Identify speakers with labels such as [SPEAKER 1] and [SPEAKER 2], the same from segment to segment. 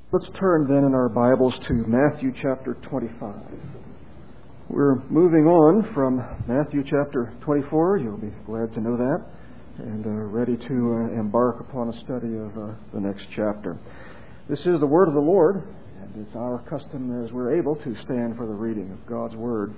[SPEAKER 1] Let's turn then in our Bibles to Matthew chapter 25. We're moving on from Matthew chapter 24. You'll be glad to know that. And ready to embark upon a study of the next chapter. This is the Word of the Lord, and it's our custom as we're able to stand for the reading of God's Word.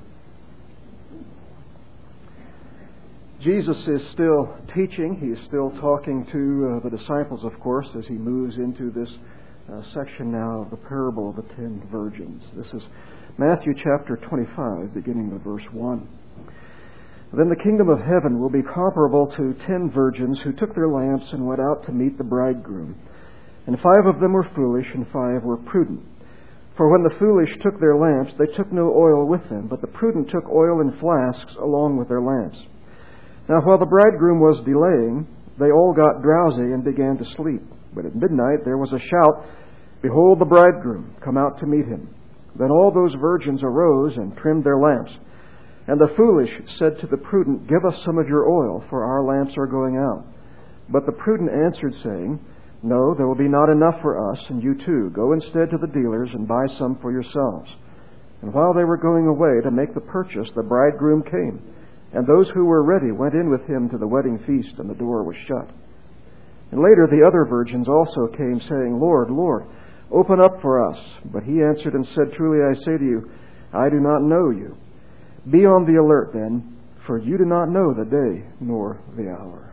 [SPEAKER 1] Jesus is still teaching. He is still talking to the disciples, of course, as he moves into this section now of the parable of the 10 virgins. This is Matthew chapter 25, beginning with verse 1. Then the kingdom of heaven will be comparable to 10 virgins who took their lamps and went out to meet the bridegroom. And 5 of them were foolish, and 5 were prudent. For when the foolish took their lamps, they took no oil with them, but the prudent took oil in flasks along with their lamps. Now while the bridegroom was delaying, they all got drowsy and began to sleep. But at midnight there was a shout, "Behold, the bridegroom, come out to meet him." Then all those virgins arose and trimmed their lamps. And the foolish said to the prudent, "Give us some of your oil, for our lamps are going out." But the prudent answered, saying, "No, there will be not enough for us, and you too. Go instead to the dealers and buy some for yourselves." And while they were going away to make the purchase, the bridegroom came. And those who were ready went in with him to the wedding feast, and the door was shut. And later the other virgins also came, saying, "Lord, Lord, open up for us." But he answered and said, "Truly I say to you, I do not know you. Be on the alert then, for you do not know the day nor the hour."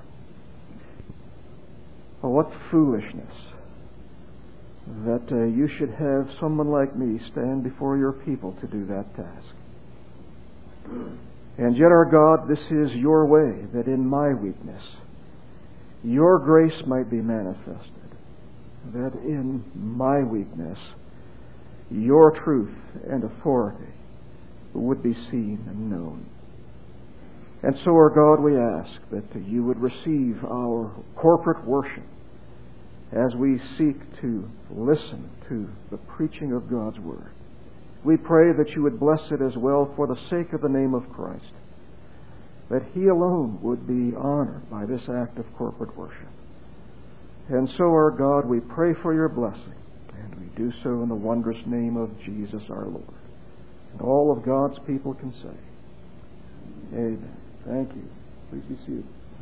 [SPEAKER 1] Oh, what foolishness that you should have someone like me stand before your people to do that task. And yet, our God, this is your way, that in my weakness your grace might be manifested, that in my weakness your truth and authority would be seen and known. And so, our God, we ask that you would receive our corporate worship as we seek to listen to the preaching of God's Word. We pray that you would bless it as well for the sake of the name of Christ, that He alone would be honored by this act of corporate worship. And so, our God, we pray for your blessing, and we do so in the wondrous name of Jesus our Lord. And all of God's people can say, Amen. Thank you. Please be seated.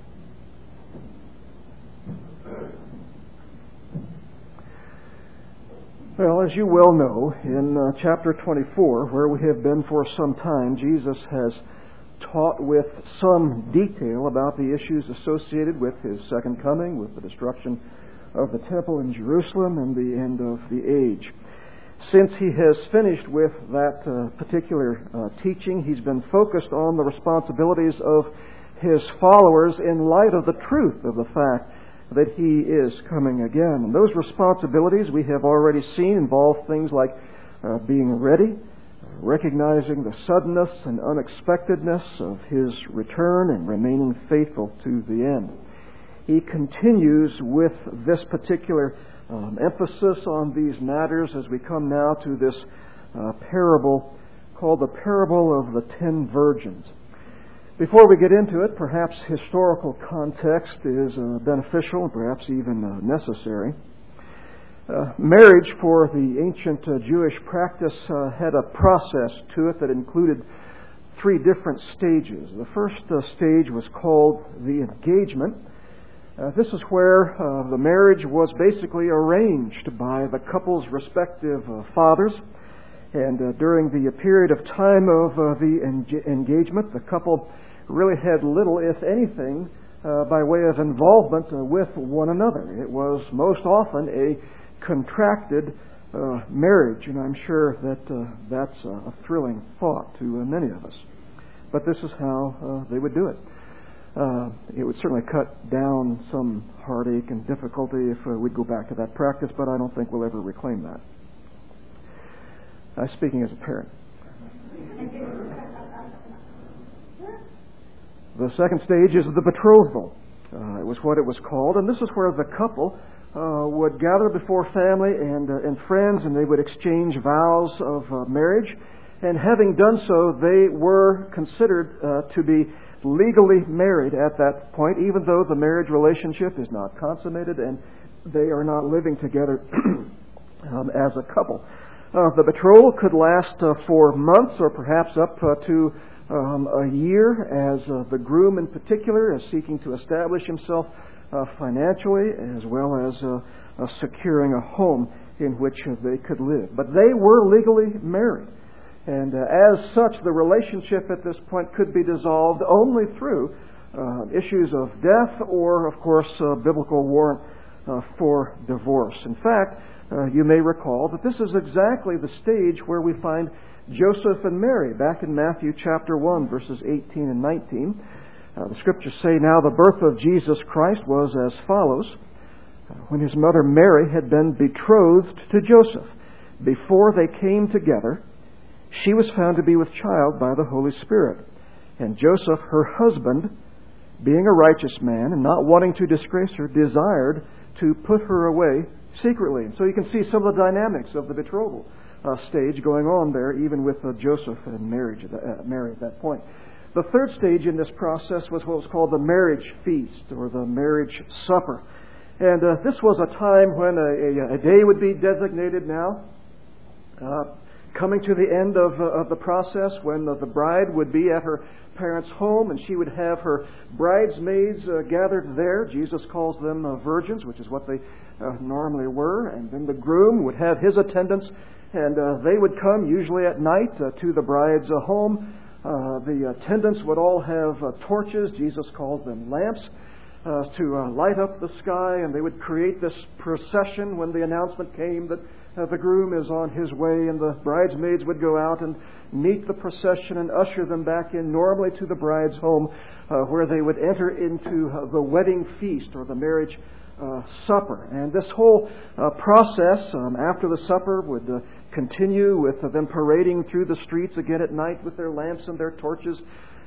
[SPEAKER 1] Well, as you well know, in chapter 24, where we have been for some time, Jesus has taught with some detail about the issues associated with His second coming, with the destruction of the temple in Jerusalem and the end of the age. Since He has finished with that particular teaching, He's been focused on the responsibilities of His followers in light of the truth of the fact that He is coming again. And those responsibilities we have already seen involve things like being ready, recognizing the suddenness and unexpectedness of His return, and remaining faithful to the end. He continues with this particular emphasis on these matters as we come now to this parable called the parable of the 10 virgins. Before we get into it, perhaps historical context is beneficial and perhaps even necessary. Marriage for the ancient Jewish practice had a process to it that included 3 different stages. The first stage was called the engagement. This is where the marriage was basically arranged by the couple's respective fathers. And during the period of time of the engagement, the couple really had little, if anything, by way of involvement with one another. It was most often a contracted marriage, and I'm sure that that's a thrilling thought to many of us. But this is how they would do it. It would certainly cut down some heartache and difficulty if we'd go back to that practice, but I don't think we'll ever reclaim that. Speaking as a parent. The second stage is the betrothal. It was what it was called, and this is where the couple would gather before family and friends, and they would exchange vows of marriage. And having done so, they were considered to be legally married at that point, even though the marriage relationship is not consummated and they are not living together as a couple. The betrothal could last for months or perhaps up to a year, as the groom in particular is seeking to establish himself financially, as well as securing a home in which they could live. But they were legally married. And as such, the relationship at this point could be dissolved only through issues of death or, of course, biblical warrant for divorce. In fact, you may recall that this is exactly the stage where we find Joseph and Mary back in Matthew chapter 1, verses 18 and 19. The Scriptures say, "Now the birth of Jesus Christ was as follows. When his mother Mary had been betrothed to Joseph, before they came together, she was found to be with child by the Holy Spirit. And Joseph, her husband, being a righteous man and not wanting to disgrace her, desired to put her away secretly." And so you can see some of the dynamics of the betrothal stage going on there, even with Joseph and Mary at that point. The third stage in this process was what was called the marriage feast, or the marriage supper. And this was a time when a day would be designated now, coming to the end of the process, when the bride would be at her parents' home, and she would have her bridesmaids gathered there. Jesus calls them virgins, which is what they normally were. And then the groom would have his attendants, and they would come, usually at night, to the bride's home. The attendants would all have torches. Jesus calls them lamps, to light up the sky, and they would create this procession when the announcement came that the groom is on his way, and the bridesmaids would go out and meet the procession and usher them back in, normally to the bride's home, where they would enter into the wedding feast, or the marriage supper. And this whole process, after the supper, would continue with them parading through the streets again at night with their lamps and their torches,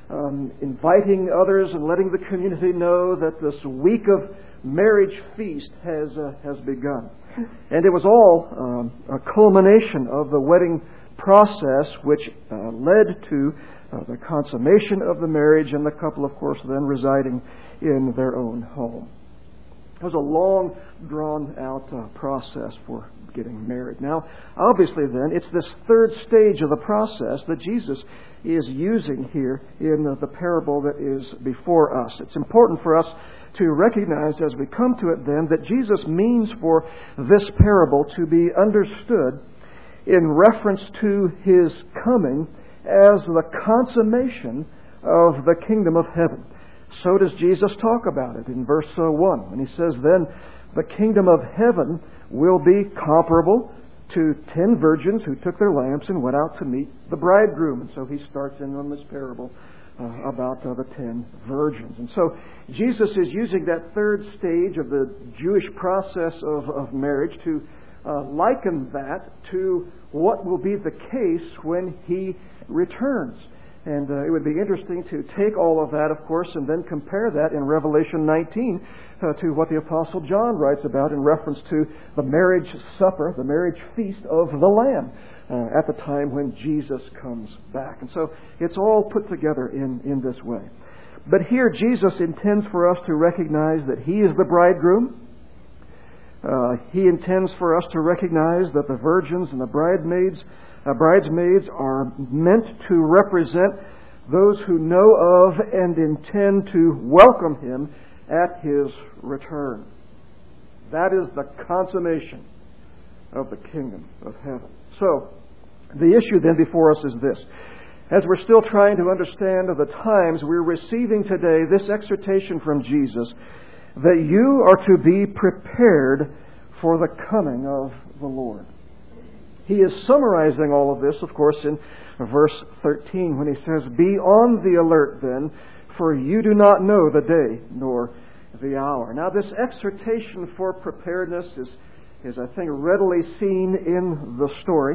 [SPEAKER 1] inviting others and letting the community know that this week of marriage feast has begun. And it was all a culmination of the wedding process, which led to the consummation of the marriage, and the couple, of course, then residing in their own home. It was a long, drawn-out process for getting married. Now, obviously then, it's this third stage of the process that Jesus is using here in the parable that is before us. It's important for us to recognize as we come to it then that Jesus means for this parable to be understood in reference to His coming as the consummation of the kingdom of heaven. So does Jesus talk about it in verse 1. And He says, "Then the kingdom of heaven will be comparable to 10 virgins who took their lamps and went out to meet the bridegroom." And so He starts in on this parable about the 10 virgins. And so Jesus is using that third stage of the Jewish process of marriage to liken that to what will be the case when He returns. And it would be interesting to take all of that, of course, and then compare that in Revelation 19 to what the Apostle John writes about in reference to the marriage supper, the marriage feast of the Lamb at the time when Jesus comes back. And so it's all put together in this way. But here Jesus intends for us to recognize that He is the bridegroom. He intends for us to recognize that the virgins and the bridesmaids are meant to represent those who know of and intend to welcome Him at His return. That is the consummation of the kingdom of heaven. So, the issue then before us is this. As we're still trying to understand the times, we're receiving today this exhortation from Jesus that you are to be prepared for the coming of the Lord. He is summarizing all of this, of course, in verse 13 when he says, "Be on the alert then, for you do not know the day nor the hour." Now, this exhortation for preparedness is I think, readily seen in the story.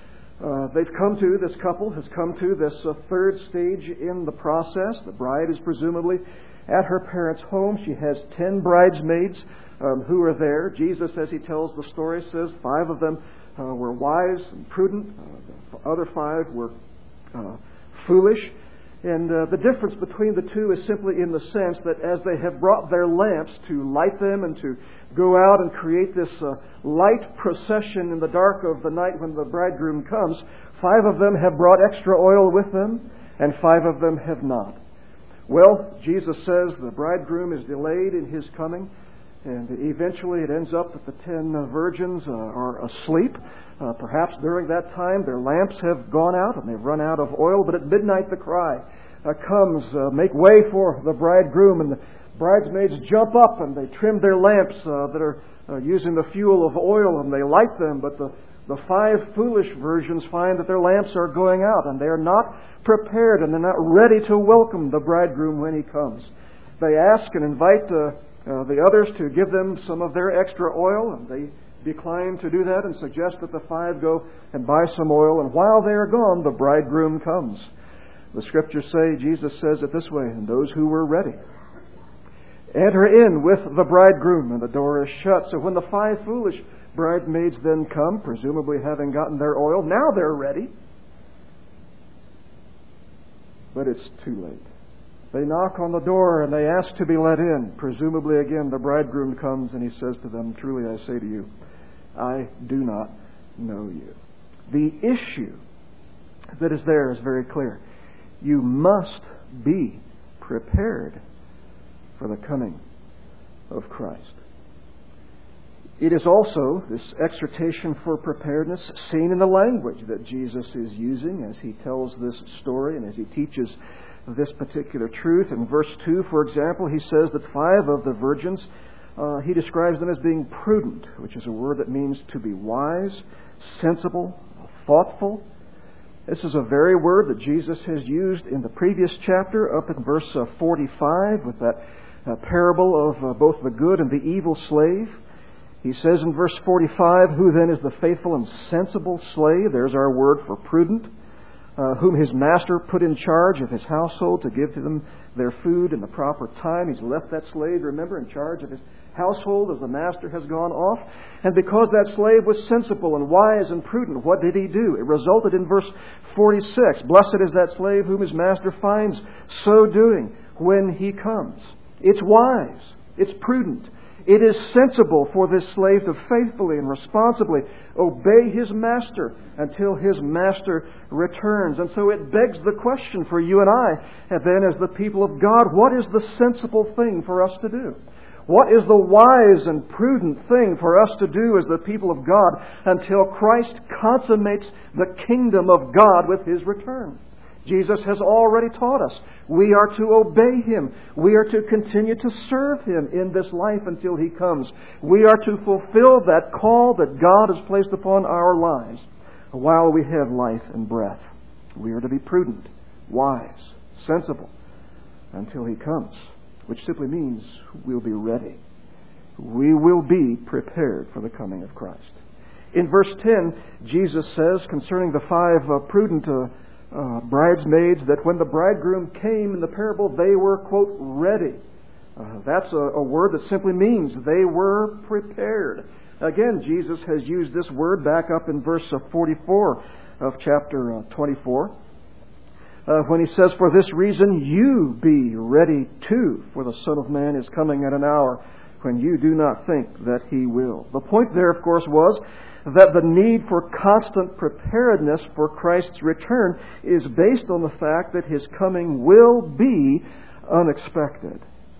[SPEAKER 1] This couple has come to this third stage in the process. The bride is presumably at her parents' home. She has 10 bridesmaids who are there. Jesus, as He tells the story, says 5 of them were wise and prudent. The other 5 were foolish. And the difference between the two is simply in the sense that as they have brought their lamps to light them and to go out and create this light procession in the dark of the night when the bridegroom comes, 5 of them have brought extra oil with them, and 5 of them have not. Well, Jesus says the bridegroom is delayed in his coming, and eventually it ends up that the 10 virgins are asleep. Perhaps during that time their lamps have gone out and they've run out of oil, but at midnight the cry comes, make way for the bridegroom, and the bridesmaids jump up and they trim their lamps that are using the fuel of oil, and they light them, but the 5 foolish virgins find that their lamps are going out, and they are not prepared, and they're not ready to welcome the bridegroom when he comes. They ask and invite the others to give them some of their extra oil, and they decline to do that and suggest that the 5 go and buy some oil, and while they are gone, the bridegroom comes. The Scriptures say, Jesus says it this way, and those who were ready enter in with the bridegroom, and the door is shut. So when the 5 foolish bridesmaids then come, presumably having gotten their oil, now they're ready. But it's too late. They knock on the door and they ask to be let in. Presumably again the bridegroom comes and he says to them, truly I say to you, I do not know you. The issue that is there is very clear. You must be prepared for the coming of Christ. It is also this exhortation for preparedness seen in the language that Jesus is using as he tells this story and as he teaches this particular truth. In verse 2, for example, he says that 5 of the virgins, he describes them as being prudent, which is a word that means to be wise, sensible, thoughtful. This is a very word that Jesus has used in the previous chapter up in verse 45 with that parable of both the good and the evil slave. He says in verse 45, who then is the faithful and sensible slave? There's our word for prudent. Whom his master put in charge of his household to give to them their food in the proper time. He's left that slave, remember, in charge of his household as the master has gone off. And because that slave was sensible and wise and prudent, what did he do? It resulted in verse 46. Blessed is that slave whom his master finds so doing when he comes. It's wise. It's prudent. It is sensible for this slave to faithfully and responsibly obey his master until his master returns. And so it begs the question for you and I, and then as the people of God, what is the sensible thing for us to do? What is the wise and prudent thing for us to do as the people of God until Christ consummates the kingdom of God with his return? Jesus has already taught us we are to obey him. We are to continue to serve him in this life until he comes. We are to fulfill that call that God has placed upon our lives while we have life and breath. We are to be prudent, wise, sensible until he comes, which simply means we'll be ready. We will be prepared for the coming of Christ. In verse 10, Jesus says concerning the 5 prudent bridesmaids that when the bridegroom came in the parable, they were, quote, ready. That's a word that simply means they were prepared. Again, Jesus has used this word back up in verse 44 of chapter 24. When he says, for this reason you be ready too, for the Son of Man is coming at an hour when you do not think that he will. The point there, of course, was that the need for constant preparedness for Christ's return is based on the fact that his coming will be unexpected.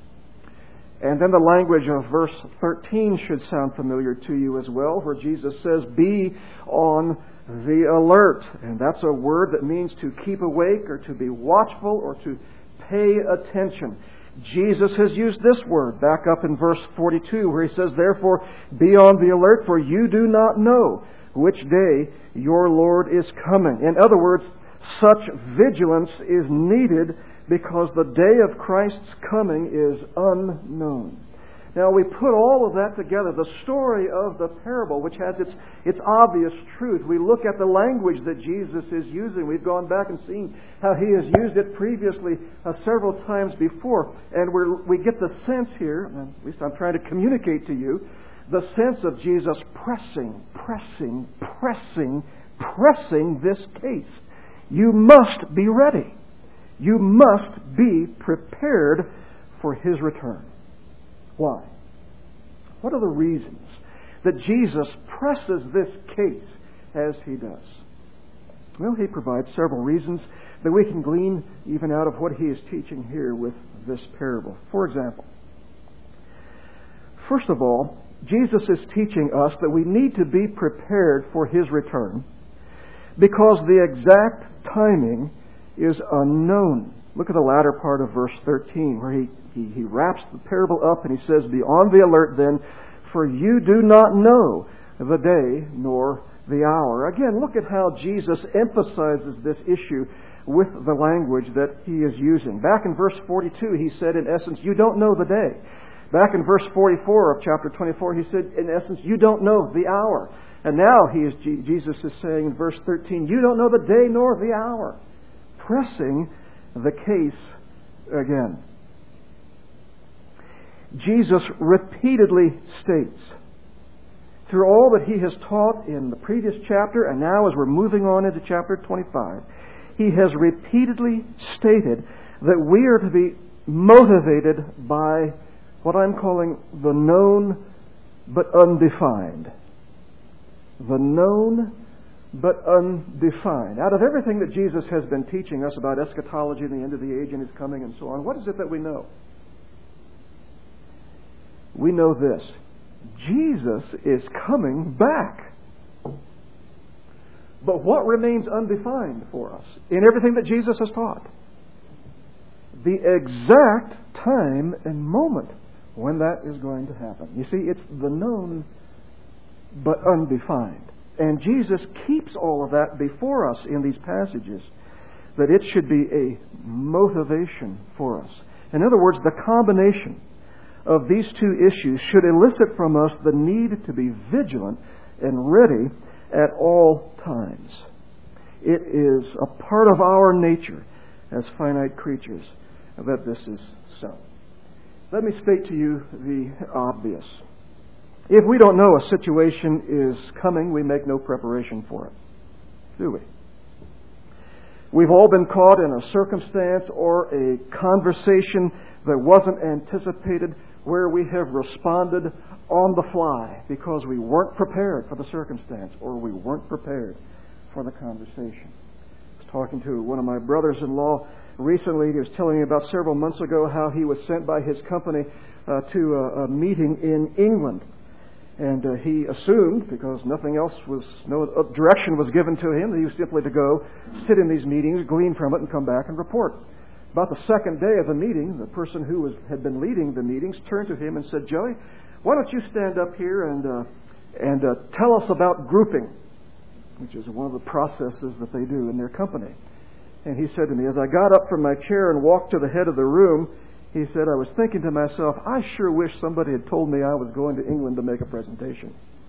[SPEAKER 1] And then the language of verse 13 should sound familiar to you as well, where Jesus says, be on the alert. And that's a word that means to keep awake or to be watchful or to pay attention. Jesus has used this word back up in verse 42 where he says, therefore be on the alert, for you do not know which day your Lord is coming. In other words, such vigilance is needed because the day of Christ's coming is unknown. Now we put all of that together, the story of the parable, which has its obvious truth. We look at the language that Jesus is using. We've gone back and seen how he has used it previously several times before. And we get the sense here, at least I'm trying to communicate to you, the sense of Jesus pressing this case. You must be ready. You must be prepared for His return. Why? What are the reasons that Jesus presses this case as He does? Well, He provides several reasons that we can glean even out of what He is teaching here with this parable. For example, first of all, Jesus is teaching us that we need to be prepared for His return because the exact timing is unknown. Look at the latter part of verse 13 where he wraps the parable up and he says, "Be on the alert then, for you do not know the day nor the hour." Again, look at how Jesus emphasizes this issue with the language that He is using. Back in verse 42, He said, in essence, you don't know the day. Back in verse 44 of chapter 24, He said, in essence, you don't know the hour. And now Jesus is saying in verse 13, you don't know the day nor the hour. Pressing the case again. Jesus repeatedly states, through all that He has taught in the previous chapter, and now as we're moving on into chapter 25, He has repeatedly stated that we are to be motivated by what I'm calling the known but undefined. The known but undefined. Out of everything that Jesus has been teaching us about eschatology and the end of the age and His coming and so on, what is it that we know? We know this. Jesus is coming back. But what remains undefined for us in everything that Jesus has taught? The exact time and moment when that is going to happen. You see, it's the known but undefined. And Jesus keeps all of that before us in these passages, that it should be a motivation for us. In other words, the combination of these two issues should elicit from us the need to be vigilant and ready at all times. It is a part of our nature as finite creatures that this is so. Let me state to you the obvious. If we don't know a situation is coming, we make no preparation for it, do we? We've all been caught in a circumstance or a conversation that wasn't anticipated where we have responded on the fly because we weren't prepared for the circumstance or we weren't prepared for the conversation. I was talking to one of my brothers-in-law recently. He was telling me about several months ago how he was sent by his company to a meeting in England. And he assumed, because nothing else was, no direction was given to him, that he was simply to go sit in these meetings, glean from it, and come back and report. About the second day of the meeting, the person who had been leading the meetings turned to him and said, "Joey, why don't you stand up here and tell us about grouping," which is one of the processes that they do in their company. And he said to me, as I got up from my chair and walked to the head of the room, he said, I was thinking to myself, I sure wish somebody had told me I was going to England to make a presentation.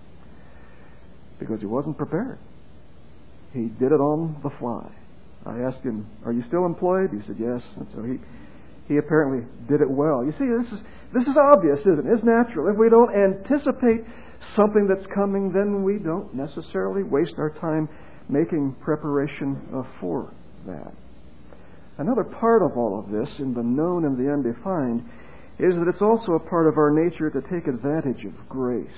[SPEAKER 1] Because he wasn't prepared. He did it on the fly. I asked him, "Are you still employed?" He said, "Yes." And so he apparently did it well. You see, this is obvious, isn't it? It's natural. If we don't anticipate something that's coming, then we don't necessarily waste our time making preparation for that. Another part of all of this, in the known and the undefined, is that it's also a part of our nature to take advantage of grace.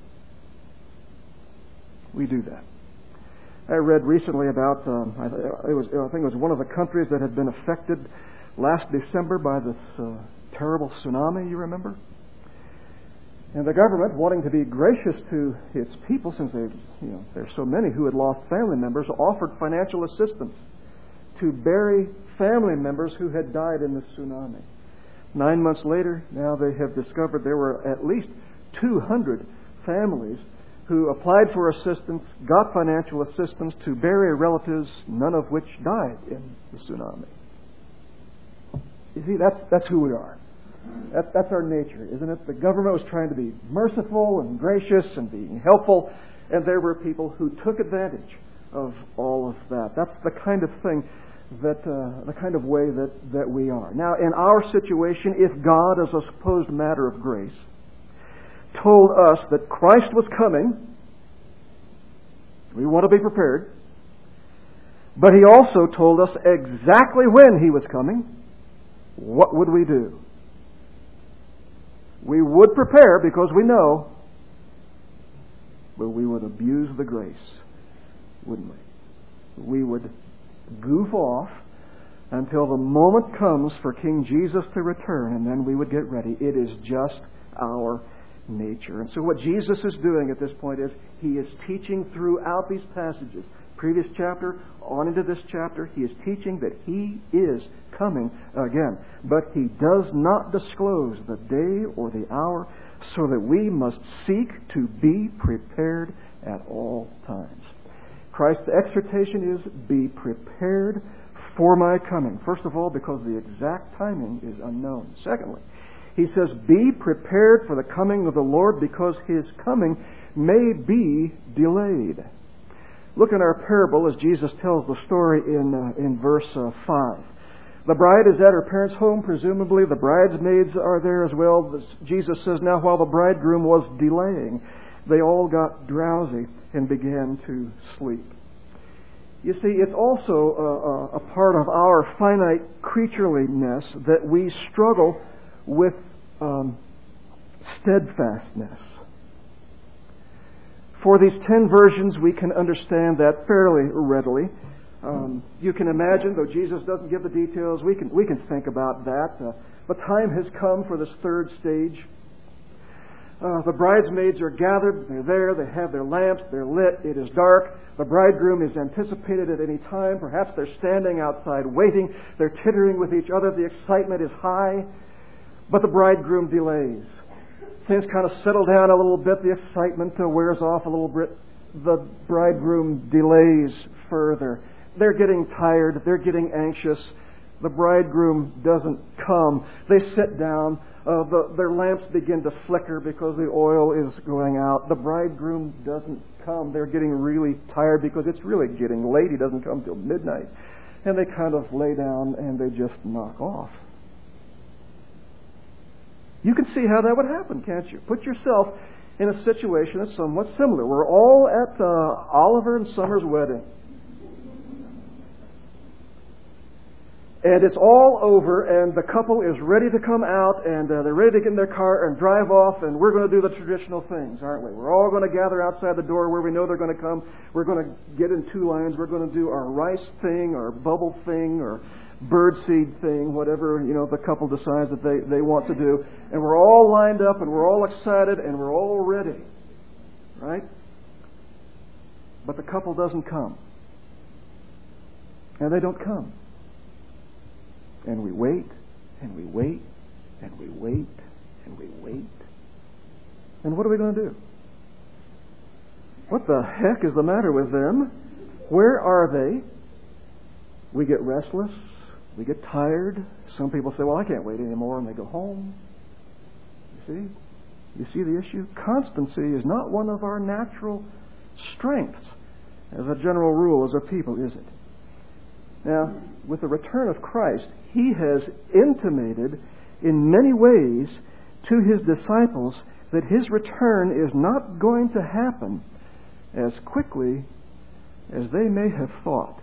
[SPEAKER 1] We do that. I read recently about, I think it was one of the countries that had been affected last December by this terrible tsunami, you remember? And the government, wanting to be gracious to its people, since there's so many who had lost family members, offered financial assistance to bury family members who had died in the tsunami. 9 months later, now they have discovered there were at least 200 families who applied for assistance, got financial assistance to bury relatives, none of which died in the tsunami. You see, that's who we are. That's our nature, isn't it? The government was trying to be merciful and gracious and being helpful, and there were people who took advantage of all of that. That's the kind of thing the kind of way that we are. Now, in our situation, if God, as a supposed matter of grace, told us that Christ was coming, we want to be prepared. But He also told us exactly when He was coming. What would we do? We would prepare because we know, but we would abuse the grace, wouldn't we? We would goof off until the moment comes for King Jesus to return, and then we would get ready. It is just our nature. And so what Jesus is doing at this point is He is teaching throughout these passages, previous chapter on into this chapter, He is teaching that He is coming again. But He does not disclose the day or the hour, so that we must seek to be prepared at all times. Christ's exhortation is, be prepared for my coming. First of all, because the exact timing is unknown. Secondly, He says, be prepared for the coming of the Lord, because His coming may be delayed. Look in our parable as Jesus tells the story in verse 5. The bride is at her parents' home, presumably. The bridesmaids are there as well. Jesus says, now while the bridegroom was delaying, they all got drowsy and began to sleep. You see, it's also a part of our finite creatureliness that we struggle with steadfastness. For these 10 versions, we can understand that fairly readily. You can imagine, though Jesus doesn't give the details, we can think about that. The time has come for this third stage. The bridesmaids are gathered, they're there, they have their lamps, they're lit, it is dark. The bridegroom is anticipated at any time. Perhaps they're standing outside waiting, they're tittering with each other, the excitement is high, but the bridegroom delays. Things kind of settle down a little bit, the excitement wears off a little bit, the bridegroom delays further. They're getting tired, they're getting anxious. The bridegroom doesn't come. They sit down. Their lamps begin to flicker because the oil is going out. The bridegroom doesn't come. They're getting really tired because it's really getting late. He doesn't come till midnight. And they kind of lay down and they just knock off. You can see how that would happen, can't you? Put yourself in a situation that's somewhat similar. We're all at Oliver and Summer's wedding. And it's all over, and the couple is ready to come out, and they're ready to get in their car and drive off, and we're going to do the traditional things, aren't we? We're all going to gather outside the door where we know they're going to come. We're going to get in 2 lines. We're going to do our rice thing, or bubble thing, or birdseed thing, whatever the couple decides that they want to do. And we're all lined up, and we're all excited, and we're all ready, right? But the couple doesn't come. And they don't come. And we wait, and we wait, and we wait, and we wait. And what are we going to do? What the heck is the matter with them? Where are they? We get restless. We get tired. Some people say, well, I can't wait anymore, and they go home. You see the issue? Constancy is not one of our natural strengths as a general rule as a people, is it? Now, with the return of Christ, He has intimated in many ways to His disciples that His return is not going to happen as quickly as they may have thought.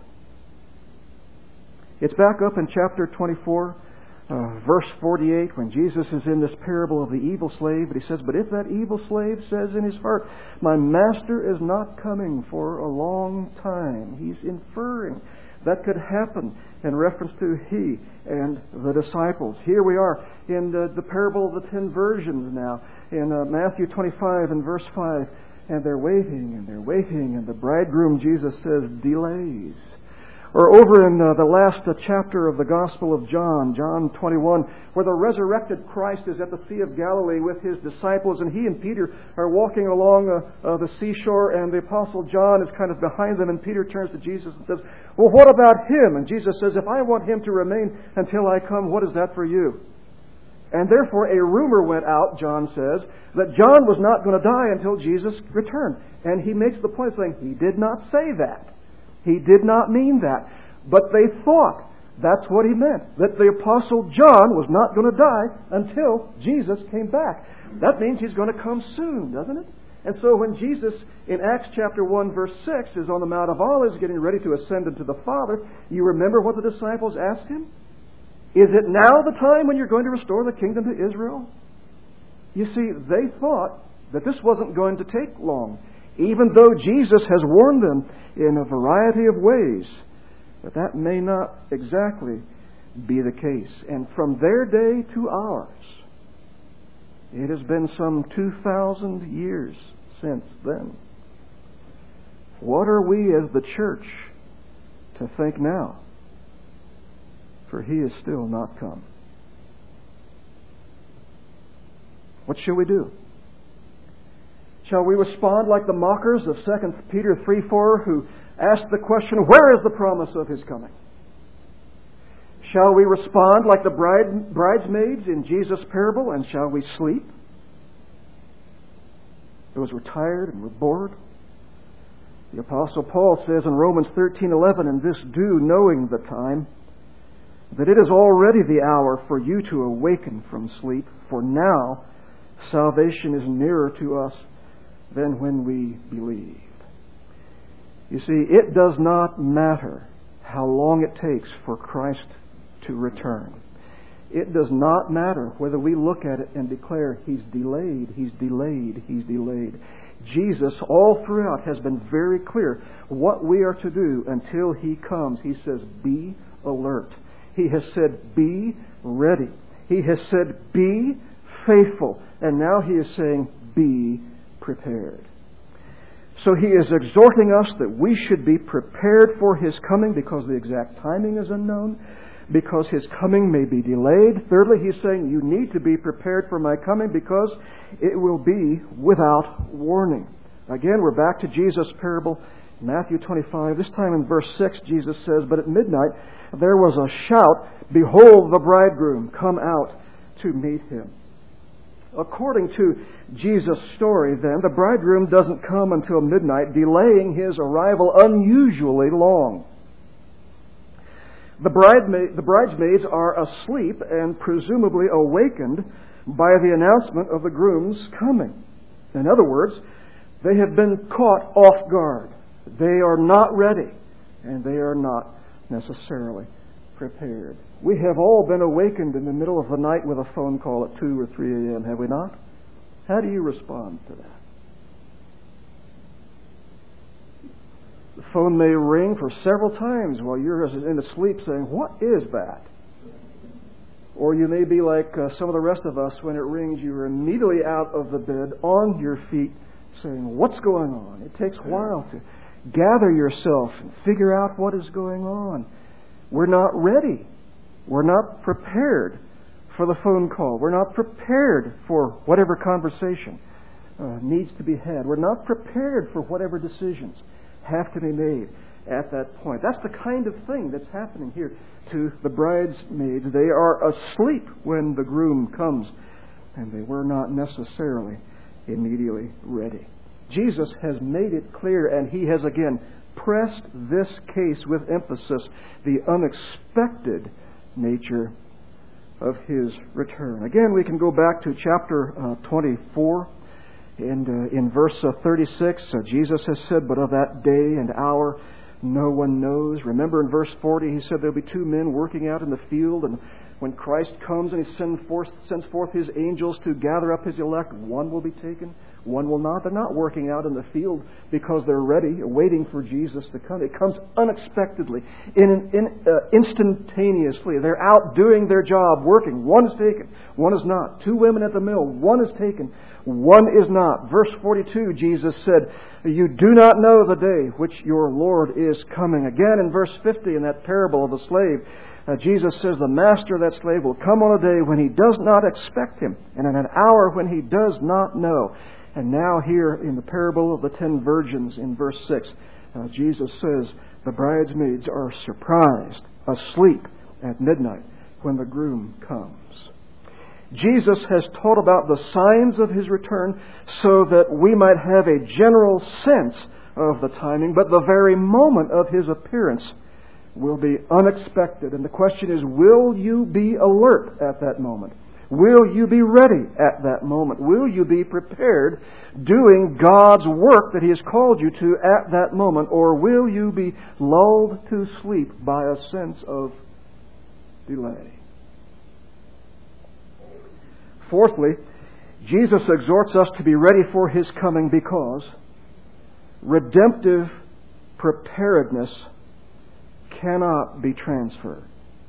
[SPEAKER 1] It's back up in chapter 24, verse 48, when Jesus is in this parable of the evil slave, but He says, but if that evil slave says in his heart, my master is not coming for a long time, he's inferring that could happen in reference to he and the disciples. Here we are in the parable of the 10 virgins now, in Matthew 25 and verse 5. And they're waiting, and the bridegroom, Jesus says, delays. Or over in the last chapter of the Gospel of John, John 21, where the resurrected Christ is at the Sea of Galilee with His disciples, and He and Peter are walking along the seashore, and the Apostle John is kind of behind them, and Peter turns to Jesus and says, well, what about him? And Jesus says, if I want him to remain until I come, what is that for you? And therefore a rumor went out, John says, that John was not going to die until Jesus returned. And he makes the point saying, he did not say that. He did not mean that. But they thought that's what he meant. That the Apostle John was not going to die until Jesus came back. That means he's going to come soon, doesn't it? And so when Jesus, in Acts chapter 1, verse 6, is on the Mount of Olives getting ready to ascend into the Father, you remember what the disciples asked him? Is it now the time when you're going to restore the kingdom to Israel? You see, they thought that this wasn't going to take long, even though Jesus has warned them in a variety of ways. But that may not exactly be the case. And from their day to ours, it has been some 2,000 years since then. What are we as the church to think now? For He is still not come. What shall we do? Shall we respond like the mockers of 2 Peter 3:4 who asked the question, where is the promise of His coming? Shall we respond like the bridesmaids in Jesus' parable, and shall we sleep? Those were tired and were bored. The Apostle Paul says in Romans 13:11, and this do, knowing the time, that it is already the hour for you to awaken from sleep, for now salvation is nearer to us than when we believed. You see, it does not matter how long it takes for Christ to return. It does not matter whether we look at it and declare He's delayed, He's delayed, He's delayed. Jesus, all throughout, has been very clear what we are to do until He comes. He says, be alert. He has said, be ready. He has said, be faithful. And now He is saying, be prepared. So He is exhorting us that we should be prepared for His coming because the exact timing is unknown, because His coming may be delayed. Thirdly, He's saying you need to be prepared for my coming because it will be without warning. Again, we're back to Jesus' parable, Matthew 25. This time in verse 6, Jesus says, but at midnight there was a shout, behold, the bridegroom, come out to meet Him. According to Jesus' story, then, the bridegroom doesn't come until midnight, delaying His arrival unusually long. The bridesmaids are asleep and presumably awakened by the announcement of the groom's coming. In other words, they have been caught off guard. They are not ready, and they are not necessarily prepared. We have all been awakened in the middle of the night with a phone call at 2 or 3 a.m., have we not? How do you respond to that? The phone may ring for several times while you're in sleep saying, what is that? Or you may be like some of the rest of us, when it rings, you're immediately out of the bed, on your feet, saying, what's going on? It takes a while to gather yourself and figure out what is going on. We're not ready. We're not prepared for the phone call. We're not prepared for whatever conversation needs to be had. We're not prepared for whatever decisions have to be made at that point. That's the kind of thing that's happening here to the bridesmaids. They are asleep when the groom comes, and they were not necessarily immediately ready. Jesus has made it clear, and He has again pressed this case with emphasis, the unexpected nature of His return. Again, we can go back to chapter 24, and in verse 36, Jesus has said, but of that day and hour no one knows. Remember in verse 40, He said there'll be two men working out in the field, and when Christ comes and He sends forth His angels to gather up His elect, one will be taken, one will not. They're not working out in the field because they're ready, waiting for Jesus to come. It comes unexpectedly, instantaneously. They're out doing their job, working. One is taken, one is not. Two women at the mill, one is taken, one is not. Verse 42, Jesus said, you do not know the day which your Lord is coming. Again in verse 50, in that parable of the slave, Jesus says the master of that slave will come on a day when he does not expect him, and in an hour when he does not know. And now here in the parable of the 10 virgins in verse 6, Jesus says the bridesmaids are surprised, asleep at midnight when the groom comes. Jesus has taught about the signs of His return so that we might have a general sense of the timing, but the very moment of His appearance will be unexpected. And the question is, will you be alert at that moment? Will you be ready at that moment? Will you be prepared doing God's work that He has called you to at that moment? Or will you be lulled to sleep by a sense of delay? Fourthly, Jesus exhorts us to be ready for His coming because redemptive preparedness cannot be transferred.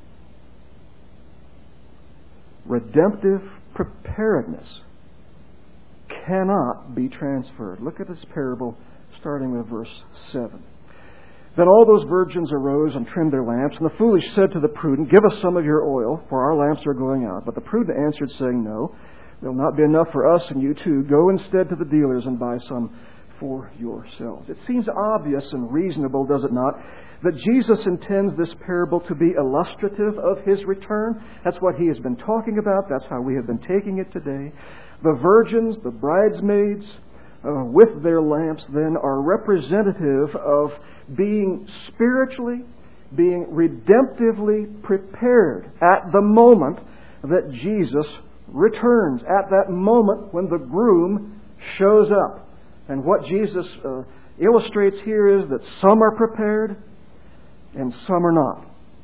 [SPEAKER 1] Redemptive preparedness cannot be transferred. Look at this parable starting with verse 7. Then all those virgins arose and trimmed their lamps, and the foolish said to the prudent, Give us some of your oil, for our lamps are going out. But the prudent answered, saying, No, there will not be enough for us and you too. Go instead to the dealers and buy some for yourselves. It seems obvious and reasonable, does it not, that Jesus intends this parable to be illustrative of His return. That's what He has been talking about. That's how we have been taking it today. The virgins, the bridesmaids, with their lamps then are representative of being spiritually, being redemptively prepared at the moment that Jesus returns, at that moment when the groom shows up. And what Jesus illustrates here is that some are prepared and some are not.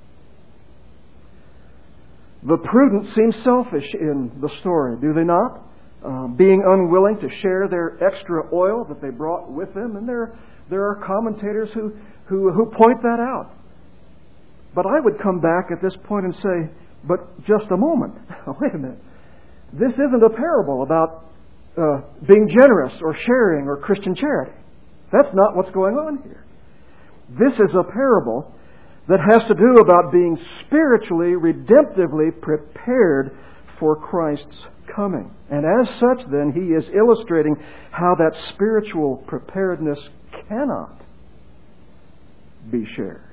[SPEAKER 1] The prudent seem selfish in the story, do they not? Being unwilling to share their extra oil that they brought with them. And there are commentators who point that out. But I would come back at this point and say, but just a moment. Wait a minute. This isn't a parable about being generous or sharing or Christian charity. That's not what's going on here. This is a parable that has to do about being spiritually, redemptively prepared for Christ's coming. And as such, then, He is illustrating how that spiritual preparedness cannot be shared.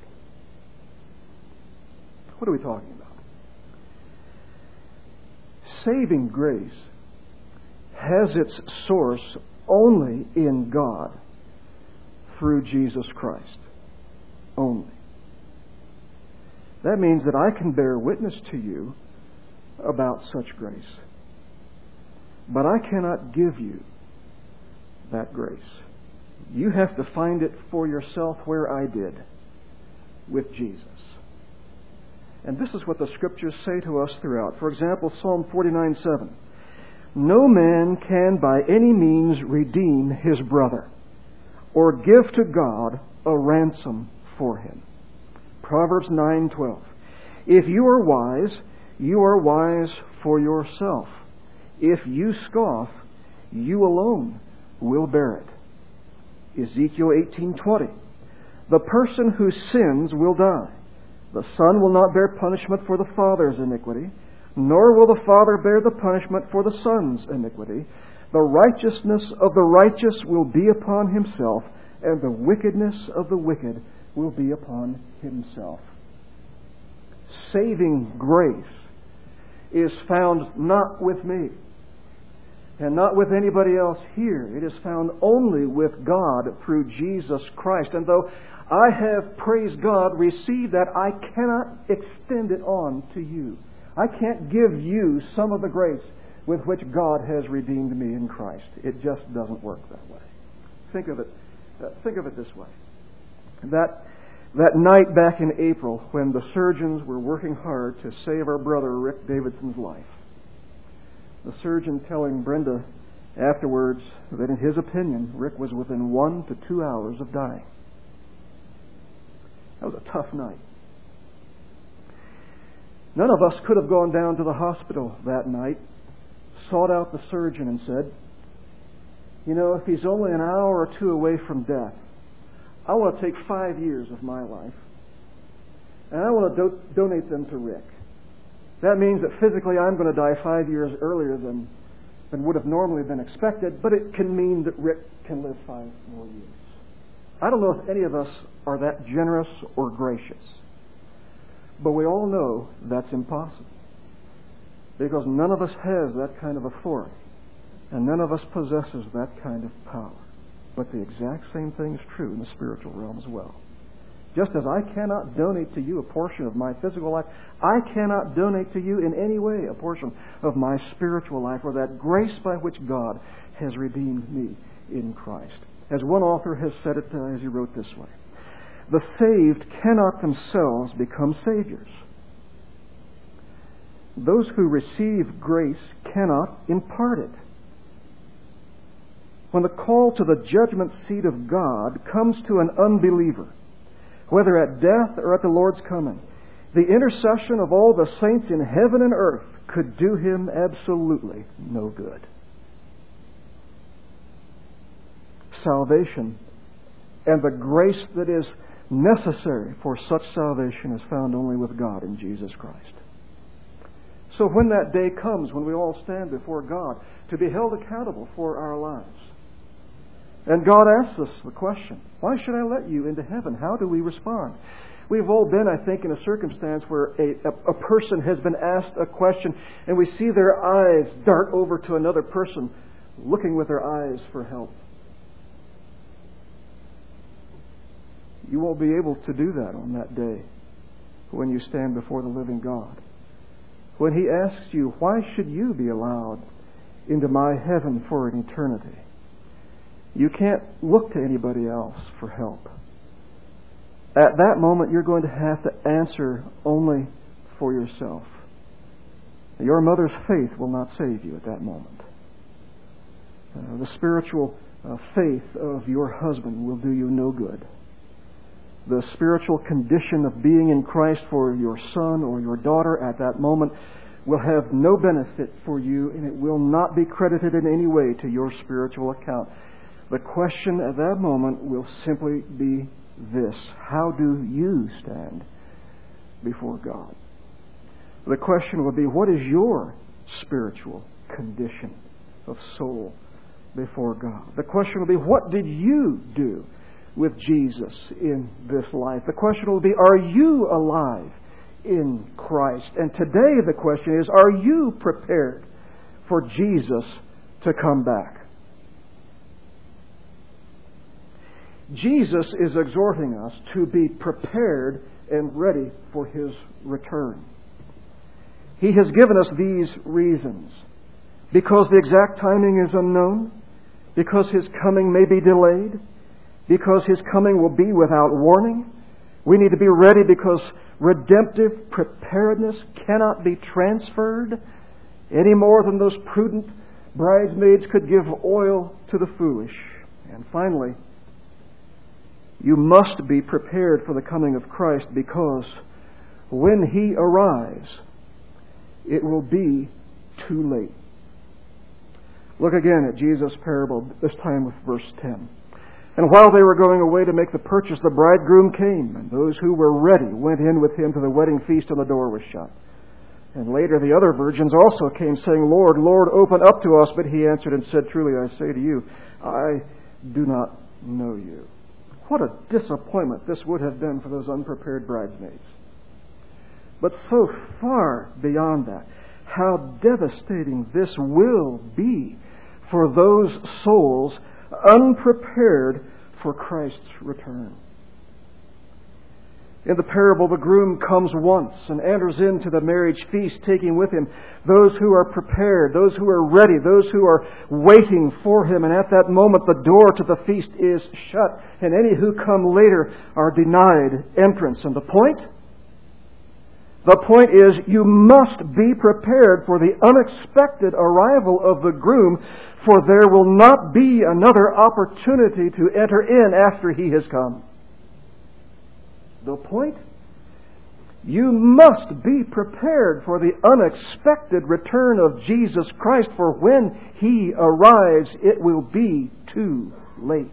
[SPEAKER 1] What are we talking about? Saving grace has its source only in God through Jesus Christ. Only. That means that I can bear witness to you about such grace. But I cannot give you that grace. You have to find it for yourself where I did, with Jesus. And this is what the Scriptures say to us throughout. For example, Psalm 49:7. No man can by any means redeem his brother, or give to God a ransom for him. Proverbs 9:12. If you are wise for yourself. If you scoff, you alone will bear it. Ezekiel 18:20. The person who sins will die. The son will not bear punishment for the father's iniquity, nor will the father bear the punishment for the son's iniquity. The righteousness of the righteous will be upon himself, and the wickedness of the wicked will be upon himself. Saving grace is found not with me, and not with anybody else here. It is found only with God through Jesus Christ. And though I have, praise God, received that, I cannot extend it on to you. I can't give you some of the grace with which God has redeemed me in Christ. It just doesn't work that way. Think of it this way. That night back in April, when the surgeons were working hard to save our brother Rick Davidson's life, the surgeon telling Brenda afterwards that in his opinion, Rick was within 1 to 2 hours of dying. That was a tough night. None of us could have gone down to the hospital that night, sought out the surgeon and said, you know, if he's only an hour or two away from death, I want to take 5 years of my life and I want to donate them to Rick. That means that physically I'm going to die 5 years earlier than would have normally been expected, but it can mean that Rick can live 5 more years. I don't know if any of us are that generous or gracious, but we all know that's impossible, because none of us has that kind of authority, and none of us possesses that kind of power. But the exact same thing is true in the spiritual realm as well. Just as I cannot donate to you a portion of my physical life, I cannot donate to you in any way a portion of my spiritual life, or that grace by which God has redeemed me in Christ. As one author has said it as he wrote this way, the saved cannot themselves become saviors. Those who receive grace cannot impart it. When the call to the judgment seat of God comes to an unbeliever, whether at death or at the Lord's coming, the intercession of all the saints in heaven and earth could do him absolutely no good. Salvation and the grace that is necessary for such salvation is found only with God in Jesus Christ. So when that day comes, when we all stand before God to be held accountable for our lives, and God asks us the question, why should I let you into heaven? How do we respond? We've all been, I think, in a circumstance where a person has been asked a question and we see their eyes dart over to another person looking with their eyes for help. You won't be able to do that on that day when you stand before the living God. When He asks you, why should you be allowed into my heaven for an eternity? You can't look to anybody else for help. At that moment, you're going to have to answer only for yourself. Your mother's faith will not save you at that moment. The spiritual faith of your husband will do you no good. The spiritual condition of being in Christ for your son or your daughter at that moment will have no benefit for you, and it will not be credited in any way to your spiritual account. The question at that moment will simply be this: how do you stand before God? The question will be, what is your spiritual condition of soul before God? The question will be, what did you do with Jesus in this life? The question will be, are you alive in Christ? And today the question is, are you prepared for Jesus to come back? Jesus is exhorting us to be prepared and ready for His return. He has given us these reasons. Because the exact timing is unknown, because His coming may be delayed, because His coming will be without warning. We need to be ready because redemptive preparedness cannot be transferred any more than those prudent bridesmaids could give oil to the foolish. And finally, you must be prepared for the coming of Christ, because when He arrives, it will be too late. Look again at Jesus' parable, this time with verse 10. And while they were going away to make the purchase, the bridegroom came, and those who were ready went in with him to the wedding feast, and the door was shut. And later the other virgins also came, saying, Lord, Lord, open up to us. But He answered and said, truly I say to you, I do not know you. What a disappointment this would have been for those unprepared bridesmaids. But so far beyond that, how devastating this will be for those souls unprepared for Christ's return. In the parable, the groom comes once and enters into the marriage feast, taking with him those who are prepared, those who are ready, those who are waiting for him. And at that moment, the door to the feast is shut, and any who come later are denied entrance. And the point? The point is, you must be prepared for the unexpected arrival of the groom, for there will not be another opportunity to enter in after he has come. The point? You must be prepared for the unexpected return of Jesus Christ, for when He arrives, it will be too late.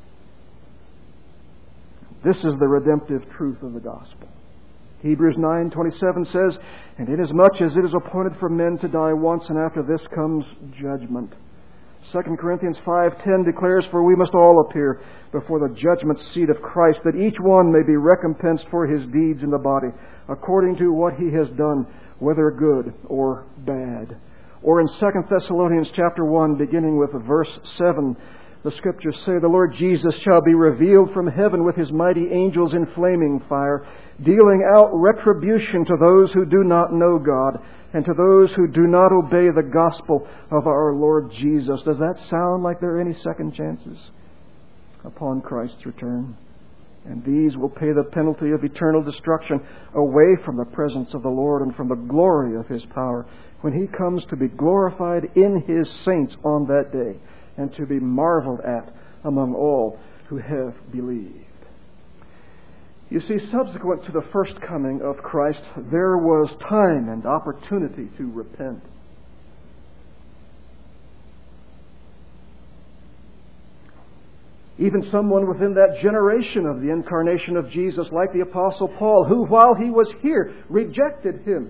[SPEAKER 1] This is the redemptive truth of the gospel. Hebrews 9:27 says, And inasmuch as it is appointed for men to die once, and after this comes judgment. 2 Corinthians 5:10 declares, For we must all appear before the judgment seat of Christ, that each one may be recompensed for his deeds in the body, according to what he has done, whether good or bad. Or in 2 Thessalonians chapter 1, beginning with verse 7, The Scriptures say the Lord Jesus shall be revealed from heaven with His mighty angels in flaming fire, dealing out retribution to those who do not know God and to those who do not obey the gospel of our Lord Jesus. Does that sound like there are any second chances upon Christ's return? And these will pay the penalty of eternal destruction away from the presence of the Lord and from the glory of His power when He comes to be glorified in His saints on that day and to be marveled at among all who have believed. You see, subsequent to the first coming of Christ, there was time and opportunity to repent. Even someone within that generation of the incarnation of Jesus, like the Apostle Paul, who while he was here rejected Him,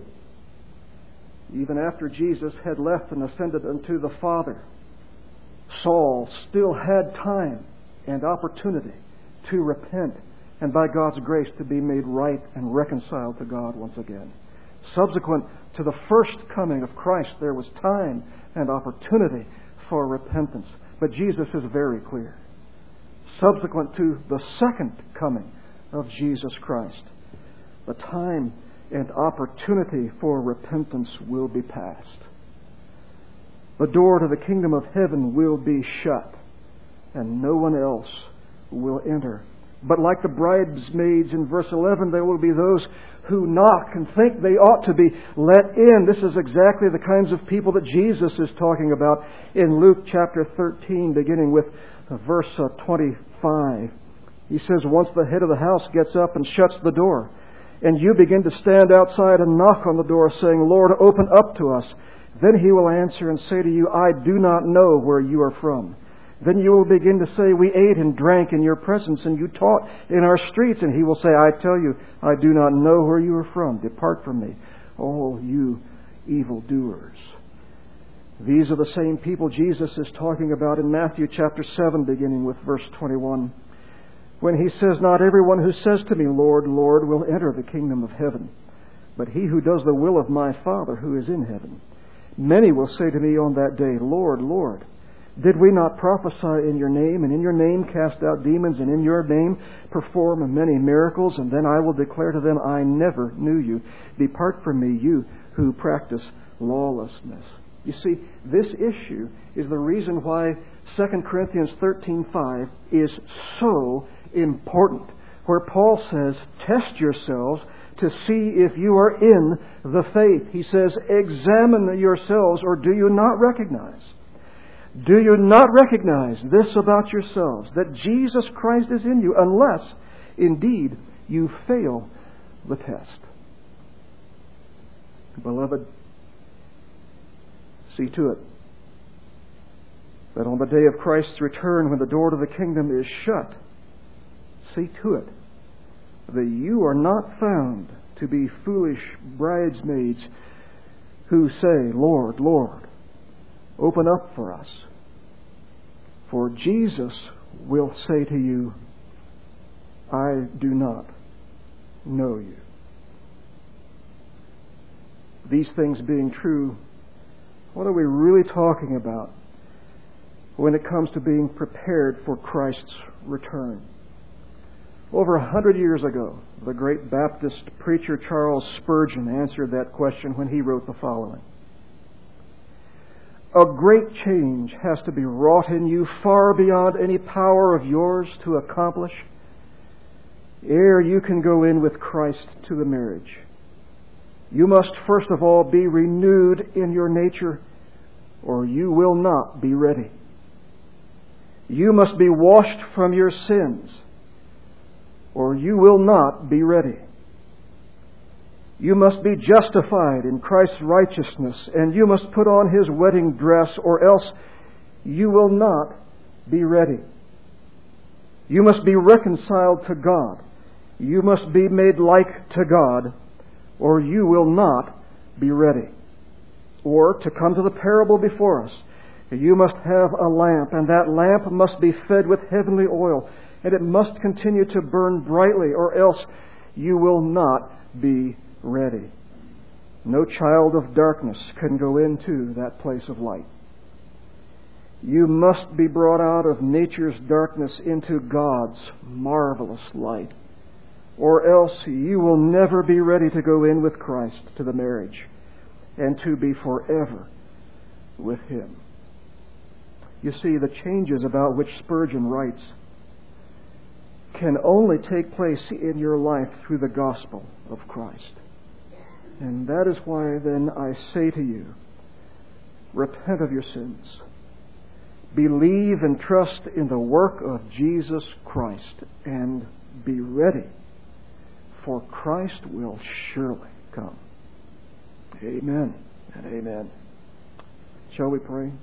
[SPEAKER 1] even after Jesus had left and ascended unto the Father, Saul still had time and opportunity to repent and by God's grace to be made right and reconciled to God once again. Subsequent to the first coming of Christ, there was time and opportunity for repentance. But Jesus is very clear. Subsequent to the second coming of Jesus Christ, the time and opportunity for repentance will be past. The door to the kingdom of heaven will be shut, and no one else will enter. But like the bridesmaids in verse 11, there will be those who knock and think they ought to be let in. This is exactly the kinds of people that Jesus is talking about in Luke chapter 13, beginning with verse 25. He says, once the head of the house gets up and shuts the door, and you begin to stand outside and knock on the door, saying, Lord, open up to us, then He will answer and say to you, I do not know where you are from. Then you will begin to say, we ate and drank in your presence, and you taught in our streets. And He will say, I tell you, I do not know where you are from. Depart from me, all you evildoers. These are the same people Jesus is talking about in Matthew chapter 7, beginning with verse 21. When He says, not everyone who says to me, Lord, Lord, will enter the kingdom of heaven, but he who does the will of my Father who is in heaven. Many will say to me on that day, Lord, Lord, did we not prophesy in your name, and in your name cast out demons, and in your name perform many miracles? And then I will declare to them, I never knew you. Depart from me, you who practice lawlessness. You see, this issue is the reason why 2 Corinthians 13:5 is so important, where Paul says, test yourselves to see if you are in the faith. He says, examine yourselves, or do you not recognize? Do you not recognize this about yourselves, that Jesus Christ is in you, unless indeed you fail the test? Beloved, see to it that on the day of Christ's return, when the door to the kingdom is shut, see to it that you are not found to be foolish bridesmaids who say, Lord, Lord, open up for us. For Jesus will say to you, I do not know you. These things being true, what are we really talking about when it comes to being prepared for Christ's return? Over 100 years ago, the great Baptist preacher Charles Spurgeon answered that question when he wrote the following. A great change has to be wrought in you far beyond any power of yours to accomplish ere you can go in with Christ to the marriage. You must first of all be renewed in your nature, or you will not be ready. You must be washed from your sins, or you will not be ready. You must be justified in Christ's righteousness, and you must put on His wedding dress, or else you will not be ready. You must be reconciled to God. You must be made like to God, or you will not be ready. Or, to come to the parable before us, you must have a lamp, and that lamp must be fed with heavenly oil, and it must continue to burn brightly, or else you will not be ready. No child of darkness can go into that place of light. You must be brought out of nature's darkness into God's marvelous light, or else you will never be ready to go in with Christ to the marriage and to be forever with Him. You see, the changes about which Spurgeon writes can only take place in your life through the gospel of Christ. And that is why then I say to you, repent of your sins. Believe and trust in the work of Jesus Christ and be ready, for Christ will surely come. Amen and amen. Shall we pray?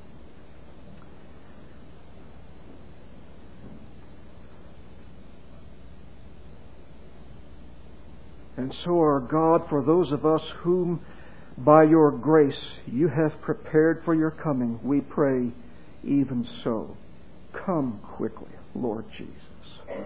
[SPEAKER 1] And so, our God, for those of us whom by your grace you have prepared for your coming, we pray, even so, come quickly, Lord Jesus.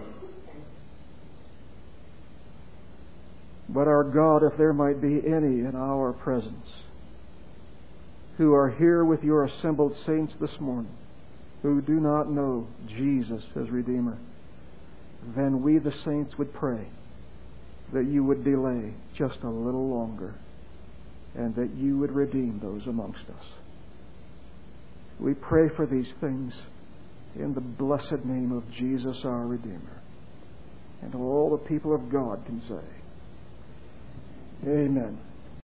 [SPEAKER 1] But our God, if there might be any in our presence who are here with your assembled saints this morning, who do not know Jesus as Redeemer, then we the saints would pray that you would delay just a little longer and that you would redeem those amongst us. We pray for these things in the blessed name of Jesus our Redeemer. And all the people of God can say, Amen.